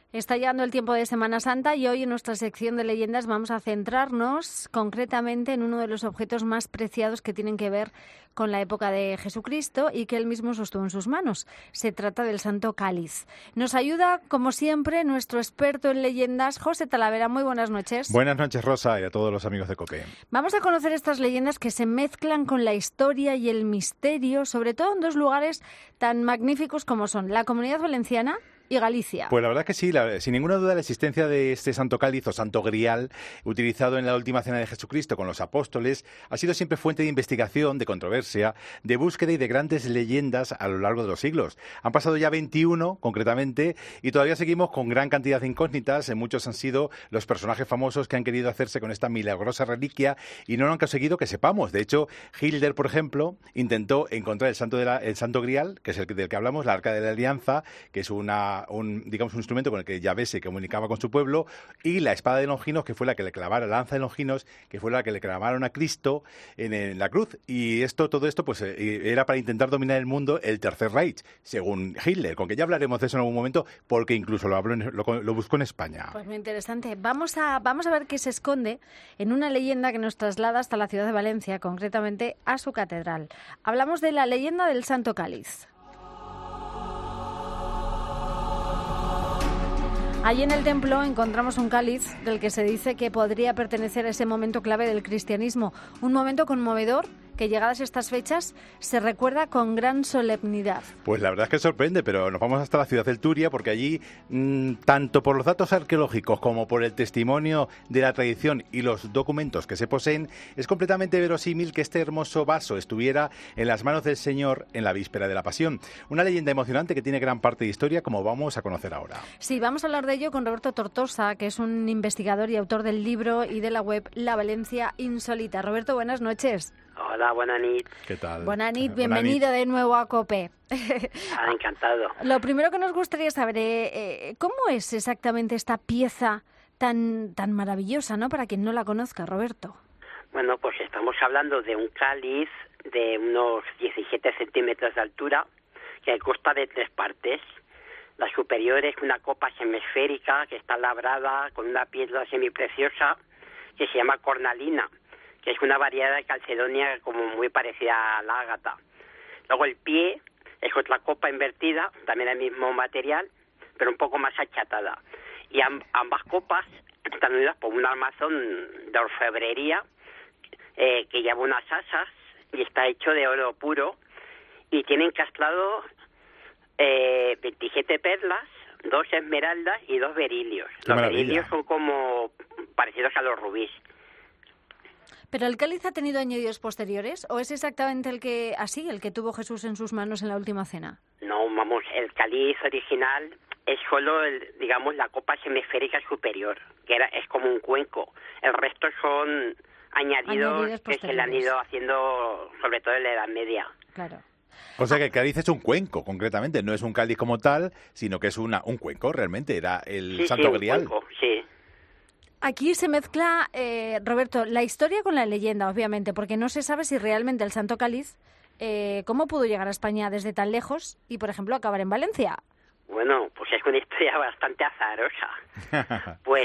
Está llegando el tiempo de Semana Santa y hoy en nuestra sección de leyendas vamos a centrarnos concretamente en uno de los objetos más preciados que tienen que ver con la época de Jesucristo y que él mismo sostuvo en sus manos. Se trata del Santo Cáliz. Nos ayuda, como siempre, nuestro experto en leyendas, José Talavera. Muy buenas noches. Buenas noches, Rosa, y a todos los amigos de COPE. Vamos a conocer estas leyendas que se mezclan con la historia y el misterio, sobre todo en dos lugares tan magníficos como son la Comunidad Valenciana y Galicia. Pues la verdad que sí, sin ninguna duda la existencia de este Santo Cáliz o Santo Grial, utilizado en la última cena de Jesucristo con los apóstoles, ha sido siempre fuente de investigación, de controversia, de búsqueda y de grandes leyendas a lo largo de los siglos. Han pasado ya 21, concretamente, y todavía seguimos con gran cantidad de incógnitas. Muchos han sido los personajes famosos que han querido hacerse con esta milagrosa reliquia y no lo han conseguido que sepamos. De hecho, Hilder, por ejemplo, intentó encontrar el Santo Grial, que es el del que hablamos, la Arca de la Alianza, que es un instrumento con el que Yahvé se comunicaba con su pueblo, y la espada de Longinos, que fue la que le clavara, la lanza de Longinos, que fue la que le clavaron a Cristo en la cruz. Y todo esto pues era para intentar dominar el mundo, el Tercer Reich, según Hitler, con que ya hablaremos de eso en algún momento, porque incluso lo buscó en España. Pues muy interesante. Vamos a ver qué se esconde en una leyenda que nos traslada hasta la ciudad de Valencia, concretamente a su catedral. Hablamos de la leyenda del Santo Cáliz. Allí en el templo encontramos un cáliz del que se dice que podría pertenecer a ese momento clave del cristianismo, un momento conmovedor que llegadas estas fechas se recuerda con gran solemnidad. Pues la verdad es que sorprende, pero nos vamos hasta la ciudad del Turia porque allí, tanto por los datos arqueológicos como por el testimonio de la tradición y los documentos que se poseen, es completamente verosímil que este hermoso vaso estuviera en las manos del Señor en la víspera de la Pasión. Una leyenda emocionante que tiene gran parte de historia, como vamos a conocer ahora. Sí, vamos a hablar de ello con Roberto Tortosa, que es un investigador y autor del libro y de la web La Valencia Insólita. Roberto, buenas noches. Hola, buenas noches. ¿Qué tal? Buenas noches, bienvenido de nuevo a COPE. Encantado. Lo primero que nos gustaría saber, ¿cómo es exactamente esta pieza tan maravillosa, ¿no? Para quien no la conozca, Roberto. Bueno, pues estamos hablando de un cáliz de unos 17 centímetros de altura que consta de 3 partes. La superior es una copa semisférica que está labrada con una piedra semipreciosa que se llama cornalina, que es una variedad de calcedonia como muy parecida a la ágata. Luego el pie es otra copa invertida, también el mismo material, pero un poco más achatada. Y ambas copas están unidas por un armazón de orfebrería que lleva unas asas y está hecho de oro puro y tiene encastrado 27 perlas, 2 esmeraldas y 2 berilios. Los berilios son como parecidos a los rubíes. ¿Pero el cáliz ha tenido añadidos posteriores o es exactamente el que tuvo Jesús en sus manos en la última cena? No, vamos, el cáliz original es solo, la copa semisférica superior, que es como un cuenco. El resto son añadidos que se le han ido haciendo, sobre todo en la Edad Media. Claro. O sea que el cáliz es un cuenco, concretamente, no es un cáliz como tal, sino que es un cuenco, realmente, era el Santo Grial. Cuenco, sí. Aquí se mezcla, Roberto, la historia con la leyenda, obviamente, porque no se sabe si realmente el Santo Cáliz, cómo pudo llegar a España desde tan lejos y, por ejemplo, acabar en Valencia. Bueno, pues es una historia bastante azarosa. Pues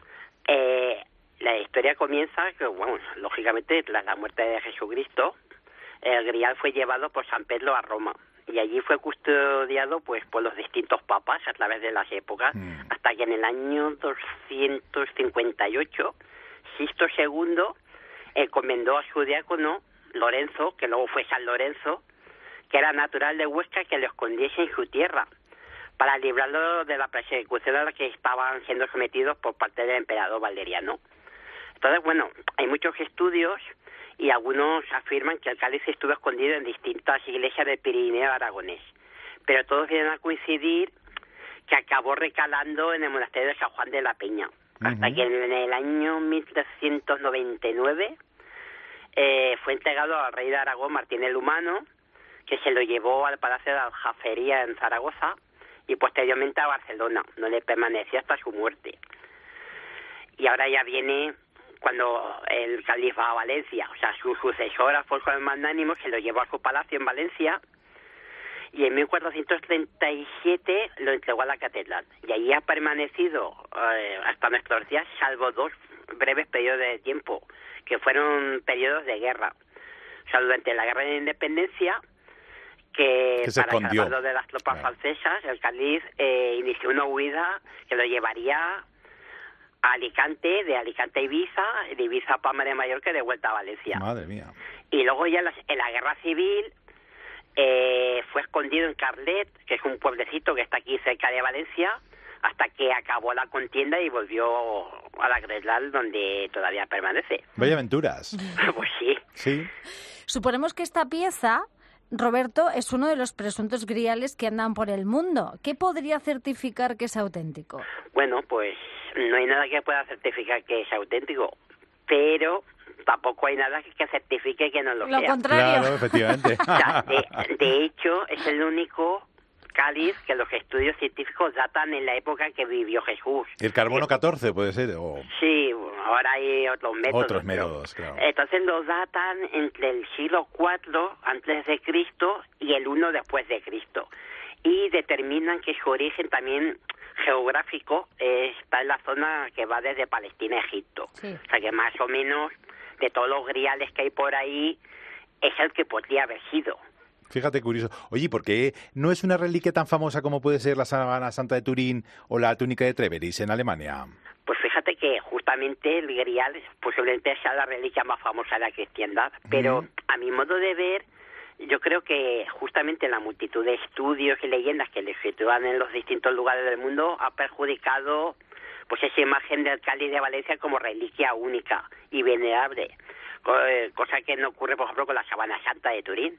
la historia comienza, que, bueno, lógicamente, tras la muerte de Jesucristo, el Grial fue llevado por San Pedro a Roma. Y allí fue custodiado pues por los distintos papas a través de las épocas, hasta que en el año 258 Sixto II encomendó a su diácono Lorenzo, que luego fue San Lorenzo, que era natural de Huesca, que lo escondiese en su tierra para librarlo de la persecución a la que estaban siendo sometidos por parte del emperador Valeriano. Entonces, bueno, hay muchos estudios y algunos afirman que el cáliz estuvo escondido en distintas iglesias del Pirineo aragonés, pero todos vienen a coincidir que acabó recalando en el monasterio de San Juan de la Peña, hasta que en el año 1399 fue entregado al rey de Aragón, Martín el Humano, que se lo llevó al Palacio de la Aljafería en Zaragoza y posteriormente a Barcelona, donde permaneció hasta su muerte. Y ahora ya viene cuando el cáliz va a Valencia, o sea, su sucesor, Alfonso el Magnánimo, se lo llevó a su palacio en Valencia y en 1437 lo entregó a la catedral. Y allí ha permanecido hasta nuestros días, salvo 2 breves periodos de tiempo, que fueron periodos de guerra. O sea, durante la Guerra de la Independencia, que se para escondió. salvarlo de las tropas francesas, el cáliz inició una huida que lo llevaría a Alicante, de Alicante a Ibiza, de Ibiza a Palma de Mallorca y de vuelta a Valencia. Madre mía. Y luego ya en la Guerra Civil fue escondido en Carlet, que es un pueblecito que está aquí cerca de Valencia, hasta que acabó la contienda y volvió a la catedral, donde todavía permanece. Vaya aventuras. Pues sí. Sí. Suponemos que esta pieza, Roberto, es uno de los presuntos griales que andan por el mundo. ¿Qué podría certificar que es auténtico? Bueno, pues no hay nada que pueda certificar que es auténtico, pero tampoco hay nada que certifique que no lo sea. Lo contrario. Claro, efectivamente. O sea, de hecho, es el único cáliz que los estudios científicos datan en la época que vivió Jesús. El carbono 14 puede ser. Sí, ahora hay otros métodos. Otros métodos, claro. Entonces lo datan entre el siglo IV antes de Cristo y el 1 después de Cristo. Y determinan que su origen también geográfico está en la zona que va desde Palestina a Egipto. Sí. O sea que más o menos de todos los griales que hay por ahí es el que podría haber sido. Fíjate, curioso. Oye, ¿por qué no es una reliquia tan famosa como puede ser la Sábana Santa de Turín o la túnica de Treveris en Alemania? Pues fíjate que justamente el grial posiblemente sea la reliquia más famosa de la cristiandad, pero a mi modo de ver, yo creo que justamente la multitud de estudios y leyendas que le sitúan en los distintos lugares del mundo ha perjudicado pues esa imagen del cáliz de Valencia como reliquia única y venerable, cosa que no ocurre, por ejemplo, con la Sábana Santa de Turín.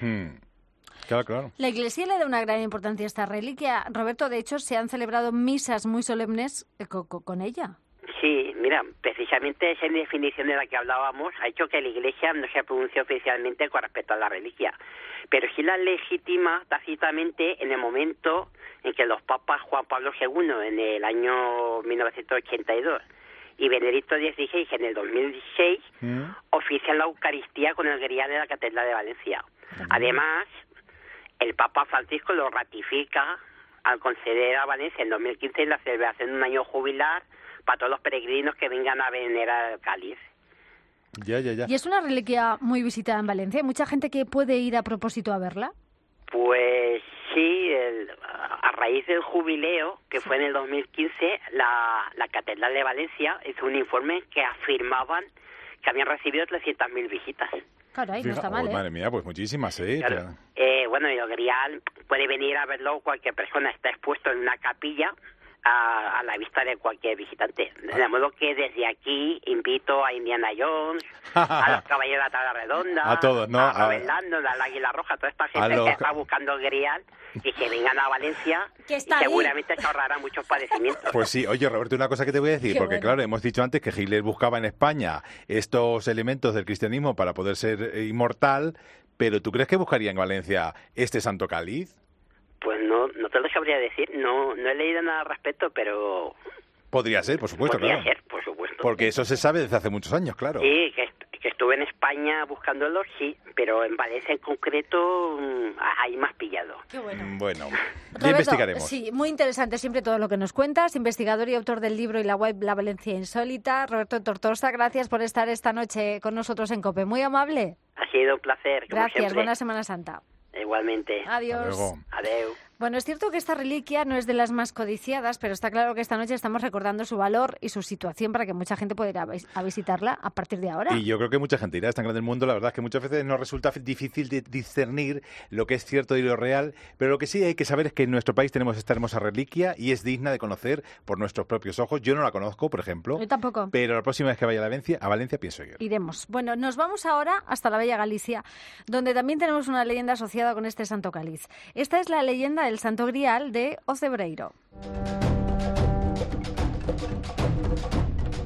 Claro, claro. La Iglesia le da una gran importancia a esta reliquia. Roberto, de hecho, se han celebrado misas muy solemnes con ella. Sí, mira, precisamente esa definición de la que hablábamos ha hecho que la Iglesia no se pronuncie oficialmente con respecto a la reliquia, pero sí la legitima tácitamente en el momento en que los papas Juan Pablo II en el año 1982 y Benedicto XVI en el 2006 ofician la Eucaristía con el grial de la Catedral de Valencia. Además, el Papa Francisco lo ratifica al conceder a Valencia en 2015 la celebración de un año jubilar para todos los peregrinos que vengan a venerar el cáliz. Ya. ¿Y es una reliquia muy visitada en Valencia? ¿Hay mucha gente que puede ir a propósito a verla? Pues sí, a raíz del jubileo, que fue en el 2015, la Catedral de Valencia hizo un informe que afirmaban que habían recibido 300.000 visitas. Caray, no está mal, Madre mía, pues muchísimas, Claro. Bueno, y el grial puede venir a verlo cualquier persona, está expuesto en una capilla a la vista de cualquier visitante. De modo que desde aquí invito a Indiana Jones, a los Caballeros de la Tabla Redonda, a todos, ¿no? a Robert Landon, al Águila Roja, toda esta gente que está buscando el grial y que vengan a Valencia y seguramente se ahorrará muchos padecimientos. Pues sí, oye Roberto, una cosa que te voy a decir, porque claro, hemos dicho antes que Hitler buscaba en España estos elementos del cristianismo para poder ser inmortal, pero ¿tú crees que buscaría en Valencia este Santo Cáliz? Pues no te lo sabría decir, no he leído nada al respecto, pero... Podría ser, por supuesto, Podría claro. ser, por supuesto. Porque eso se sabe desde hace muchos años, claro. Sí, que estuve en España buscándolo, sí, pero en Valencia en concreto hay más pillado. Qué bueno. Bueno, ya Roberto, investigaremos. Sí, muy interesante siempre todo lo que nos cuentas. Investigador y autor del libro y la web La Valencia Insólita. Roberto Tortosa, gracias por estar esta noche con nosotros en COPE. Muy amable. Ha sido un placer, como Gracias, siempre. buena Semana Santa. Igualmente. Adiós. Hasta luego. Adeu. Bueno, es cierto que esta reliquia no es de las más codiciadas, pero está claro que esta noche estamos recordando su valor y su situación para que mucha gente pueda ir a visitarla a partir de ahora. Y yo creo que mucha gente irá, es tan grande el mundo, la verdad es que muchas veces nos resulta difícil de discernir lo que es cierto y lo real, pero lo que sí hay que saber es que en nuestro país tenemos esta hermosa reliquia y es digna de conocer por nuestros propios ojos. Yo no la conozco, por ejemplo. Yo tampoco. Pero la próxima vez que vaya a Valencia pienso ir. Iremos. Bueno, nos vamos ahora hasta la Bella Galicia, donde también tenemos una leyenda asociada con este Santo Cáliz. Esta es la leyenda del Santo Grial de Ocebreiro.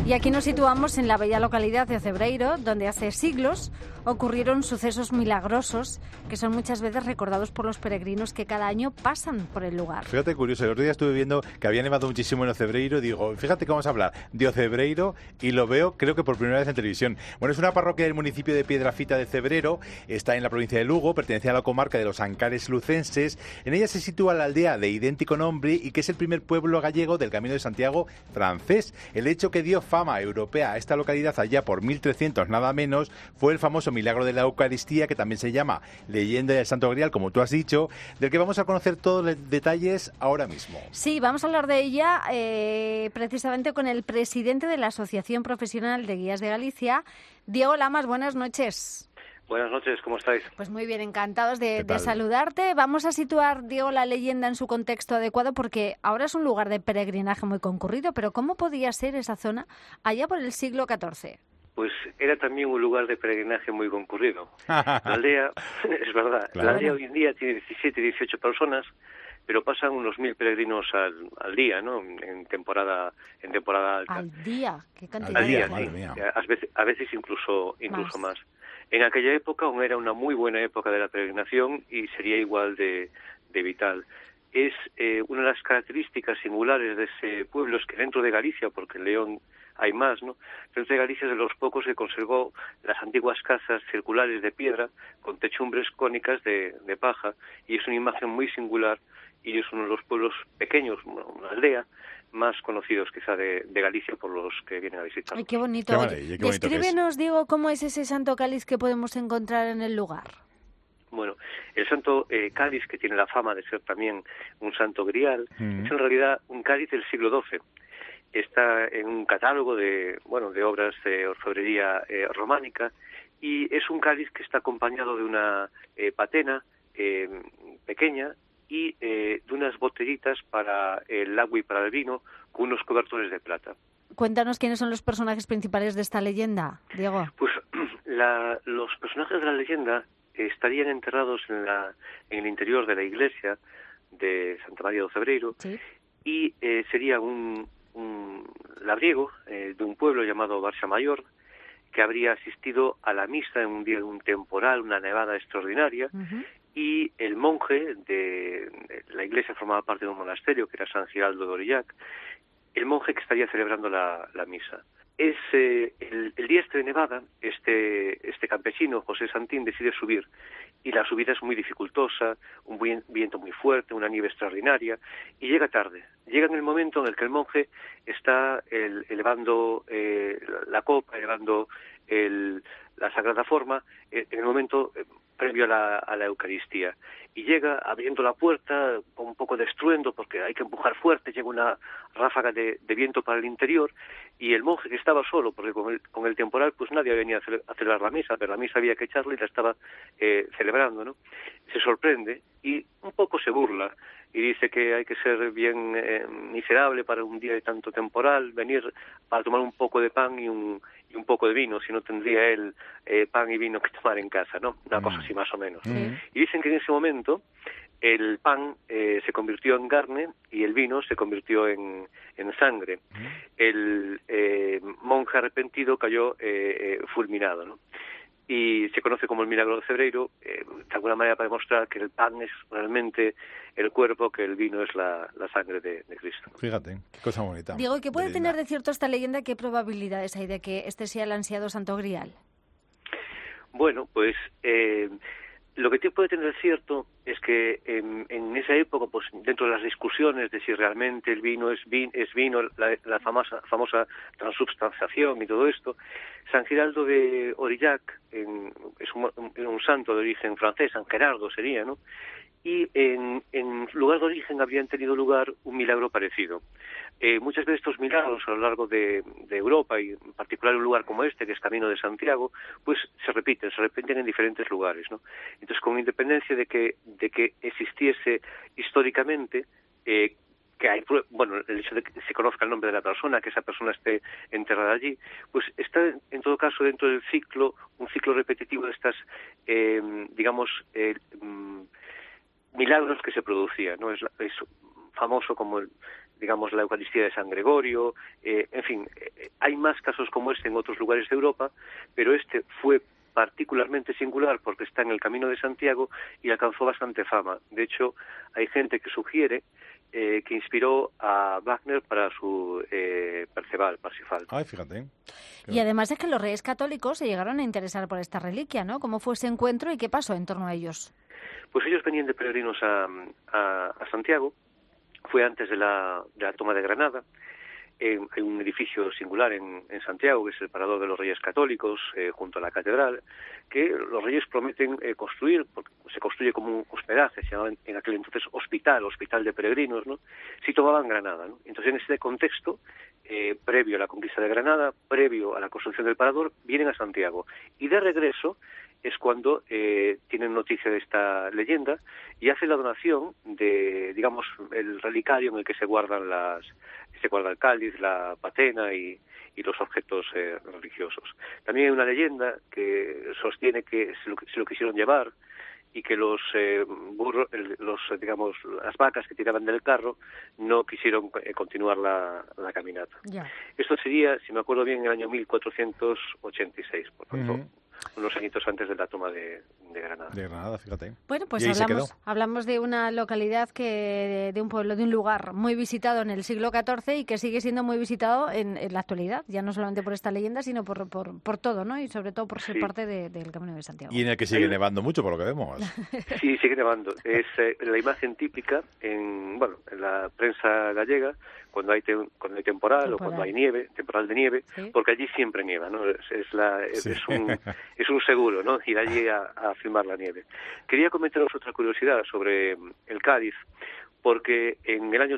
Y aquí nos situamos en la bella localidad de Ocebreiro, donde hace siglos ocurrieron sucesos milagrosos que son muchas veces recordados por los peregrinos que cada año pasan por el lugar. Fíjate, curioso, el otro día estuve viendo que había nevado muchísimo en Ocebreiro, digo, fíjate que vamos a hablar de Ocebreiro y lo veo, creo que por primera vez en televisión. Bueno, es una parroquia del municipio de Piedrafita de Cebrero, está en la provincia de Lugo, pertenece a la comarca de los Ancares lucenses. En ella se sitúa la aldea de idéntico nombre y que es el primer pueblo gallego del Camino de Santiago francés. El hecho que dio fama europea a esta localidad allá por 1300 nada menos fue el famoso milagro de la Eucaristía, que también se llama leyenda del Santo Grial, como tú has dicho, del que vamos a conocer todos los detalles ahora mismo. Sí, vamos a hablar de ella precisamente con el presidente de la Asociación Profesional de Guías de Galicia, Diego Lamas. Buenas noches. Buenas noches, ¿cómo estáis? Pues muy bien, encantados de saludarte. Vamos a situar, Diego, la leyenda en su contexto adecuado, porque ahora es un lugar de peregrinaje muy concurrido, pero ¿cómo podía ser esa zona allá por el siglo XIV? Pues era también un lugar de peregrinaje muy concurrido. La aldea, es verdad, claro. La aldea hoy en día tiene 17, 18 personas, pero pasan unos 1000 peregrinos al día, ¿no? En temporada alta. ¿Al día? ¿Qué cantidad? Al día, sí. A veces incluso más. En aquella época aún era una muy buena época de la peregrinación y sería igual de vital. Es una de las características singulares de ese pueblo es que dentro de Galicia, porque en León hay más, ¿no? Dentro de Galicia es de los pocos que conservó las antiguas casas circulares de piedra con techumbres cónicas de paja, y es una imagen muy singular y es uno de los pueblos pequeños, una aldea, más conocidos quizá de Galicia por los que vienen a visitar. Ay, qué bonito. Descríbenos, Diego, cómo es ese Santo Cáliz que podemos encontrar en el lugar. Bueno, el Santo Cáliz, que tiene la fama de ser también un Santo Grial, es en realidad un cáliz del siglo XII. Está en un catálogo de obras de orfebrería románica, y es un cáliz que está acompañado de una patena pequeña y de unas botellitas para el agua y para el vino con unos cobertores de plata. Cuéntanos quiénes son los personajes principales de esta leyenda, Diego. Pues los personajes de la leyenda estarían enterrados en el interior de la iglesia de Santa María de Ocebreiro, ¿sí? Y sería un labriego de un pueblo llamado Barxa Mayor, que habría asistido a la misa en un día de un temporal, una nevada extraordinaria, y el monje de la iglesia formaba parte de un monasterio que era San Giraldo de Orillac, el monje que estaría celebrando la misa. Es el día de nevada, este campesino, José Santín, decide subir, y la subida es muy dificultosa, un viento muy fuerte, una nieve extraordinaria, y llega tarde. Llega en el momento en el que el monje está elevando la copa, elevando la Sagrada Forma, en el momento previo a la Eucaristía. Y llega abriendo la puerta con un poco de estruendo, porque hay que empujar fuerte, llega una ráfaga de viento para el interior, y el monje, que estaba solo, porque con el temporal pues nadie venía a celebrar la misa, pero la misa había que echarla y la estaba celebrando, ¿no? Se sorprende y un poco se burla, y dice que hay que ser bien miserable para un día de tanto temporal, venir para tomar un poco de pan y un poco de vino, si no tendría él pan y vino que tomar en casa, ¿no? Una cosa así más o menos. Y dicen que en ese momento el pan se convirtió en carne y el vino se convirtió en sangre. El monje arrepentido cayó fulminado, ¿no? Y se conoce como el milagro de Ocebreiro, de alguna manera para demostrar que el pan es realmente el cuerpo, que el vino es la sangre de Cristo. Fíjate, qué cosa bonita. Diego, ¿y qué puede tener de cierto esta leyenda? ¿Qué probabilidades hay de que este sea el ansiado Santo Grial? Bueno, pues lo que puede tener cierto es que en esa época, pues dentro de las discusiones de si realmente el vino es vino, la famosa transubstanciación y todo esto, San Giraldo de Orillac es un santo de origen francés, San Gerardo sería, ¿no? Y en lugar de origen habrían tenido lugar un milagro parecido. Muchas veces estos milagros a lo largo de Europa, y en particular un lugar como este, que es Camino de Santiago, pues se repiten en diferentes lugares, ¿no? Entonces, con independencia de que existiese históricamente, que hay, bueno, el hecho de que se conozca el nombre de la persona, que esa persona esté enterrada allí, pues está en todo caso dentro del un ciclo repetitivo de estas, milagros que se producían, ¿no? Es famoso como digamos, la Eucaristía de San Gregorio, en fin, hay más casos como este en otros lugares de Europa, pero este fue particularmente singular porque está en el Camino de Santiago y alcanzó bastante fama. De hecho, hay gente que sugiere que inspiró a Wagner para su Parsifal. Ay, fíjate. Y además es que los reyes católicos se llegaron a interesar por esta reliquia, ¿no? ¿Cómo fue ese encuentro y qué pasó en torno a ellos? Pues ellos venían de peregrinos a Santiago. Fue antes de la toma de Granada. Hay un edificio singular en Santiago, que es el Parador de los Reyes Católicos, junto a la catedral, que los reyes prometen construir, porque se construye como un hospedaje, se llamaba en aquel entonces hospital de peregrinos, ¿no? Si tomaban Granada, ¿no? Entonces, en este contexto, previo a la conquista de Granada, previo a la construcción del Parador, vienen a Santiago. Y de regreso es cuando tienen noticia de esta leyenda y hacen la donación de, digamos, el relicario en el que se guarda el cáliz, la patena y los objetos religiosos. También hay una leyenda que sostiene que se lo quisieron llevar y que los burros, digamos, las vacas que tiraban del carro no quisieron continuar la caminata. Ya. Esto sería, si me acuerdo bien, en el año 1486, por tanto, unos añitos antes de la toma de Granada. De Granada, fíjate. Bueno, pues hablamos de una localidad de un pueblo, de un lugar muy visitado en el siglo XIV y que sigue siendo muy visitado en la actualidad, ya no solamente por esta leyenda, sino por todo, ¿no? Y sobre todo por ser parte del Camino de Santiago. Y en el que sigue nevando mucho, por lo que vemos. Sí, sigue nevando. Es la imagen típica en la prensa gallega, cuando hay temporal o cuando hay nieve, temporal de nieve, ¿sí? Porque allí siempre nieva, ¿no? Es un seguro, ¿no? Ir allí a filmar la nieve. Quería comentaros otra curiosidad sobre el Cádiz, porque en el año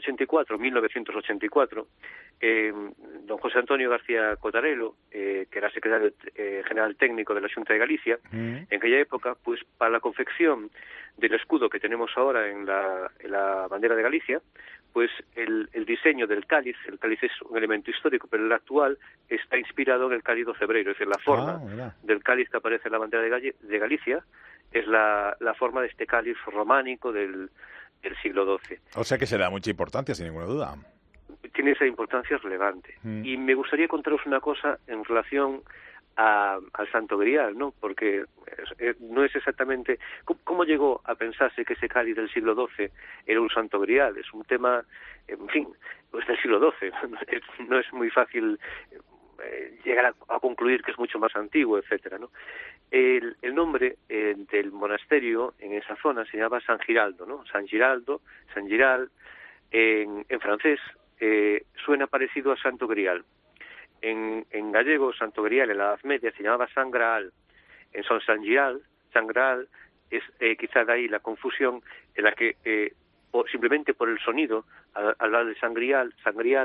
1984, don José Antonio García Cotarelo, que era secretario general técnico de la Xunta de Galicia, en aquella época, pues para la confección del escudo que tenemos ahora en la bandera de Galicia, pues el diseño del cáliz, el cáliz es un elemento histórico, pero el actual está inspirado en el cáliz docebreiro, es decir, la forma del cáliz que aparece en la bandera de Galicia es la forma de este cáliz románico del siglo XII. O sea que se le da mucha importancia, sin ninguna duda. Tiene esa importancia relevante. Y me gustaría contaros una cosa en relación al Santo Grial, ¿no? Porque no es exactamente... ¿Cómo llegó a pensarse que ese cáliz del siglo XII era un Santo Grial? Es un tema, en fin, es del siglo XII. No es muy fácil llegar a concluir que es mucho más antiguo, etcétera, ¿no? El nombre del monasterio en esa zona se llamaba San Giraldo, ¿no? San Giraldo, San Giral, en francés suena parecido a Santo Grial. En gallego, Santo Grial, en la Edad Media, se llamaba San Graal. En San Graal, es quizá de ahí la confusión en la que simplemente por el sonido, al hablar de San Grial,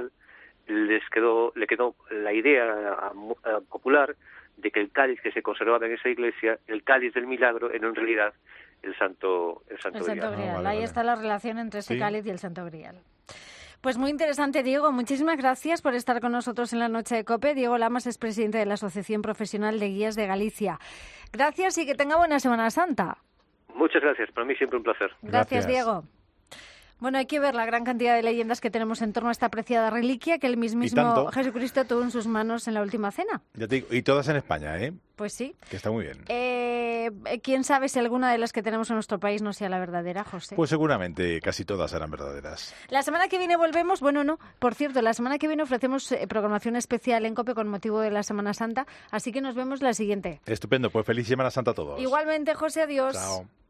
le quedó la idea popular de que el cáliz que se conservaba en esa iglesia, el cáliz del milagro, era en realidad el Santo Grial. Ahí está la relación entre ese cáliz y el Santo Grial. Pues muy interesante, Diego. Muchísimas gracias por estar con nosotros en la Noche de COPE. Diego Lamas es presidente de la Asociación Profesional de Guías de Galicia. Gracias y que tenga buena Semana Santa. Muchas gracias. Para mí siempre un placer. Gracias, Diego. Bueno, hay que ver la gran cantidad de leyendas que tenemos en torno a esta apreciada reliquia que el mismísimo Jesucristo tuvo en sus manos en la última cena. Ya te digo, y todas en España, ¿eh? Pues sí. Que está muy bien. ¿Quién sabe si alguna de las que tenemos en nuestro país no sea la verdadera, José? Pues seguramente casi todas serán verdaderas. La semana que viene volvemos, por cierto, la semana que viene ofrecemos programación especial en COPE con motivo de la Semana Santa, así que nos vemos la siguiente. Estupendo, pues feliz Semana Santa a todos. Igualmente, José, adiós. Chao.